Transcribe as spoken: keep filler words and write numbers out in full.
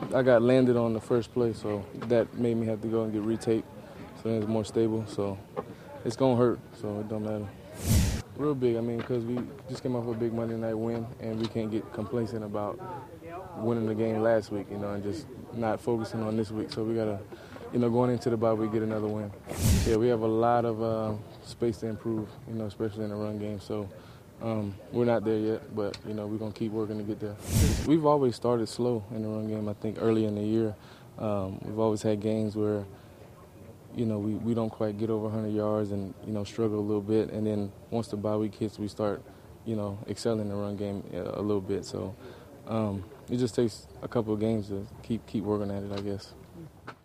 I got landed on the first play, so that made me have to go and get retaped, so it's more stable. So it's gonna hurt, so it don't matter. Real big, I mean, because we just came off a big Monday night win, and we can't get complacent about winning the game last week, you know, and just not focusing on this week. So we gotta, you know, going into the bye week, get another win. Yeah, we have a lot of uh, space to improve, you know, especially in the run game. So um, we're not there yet, but you know, we're gonna keep working to get there. We've always started slow in the run game. I think early in the year, um, we've always had games where, you know, we, we don't quite get over one hundred yards and, you know, struggle a little bit. And then once the bye week hits, we start, you know, excelling the run game a, a little bit. So um, it just takes a couple of games to keep keep working at it, I guess.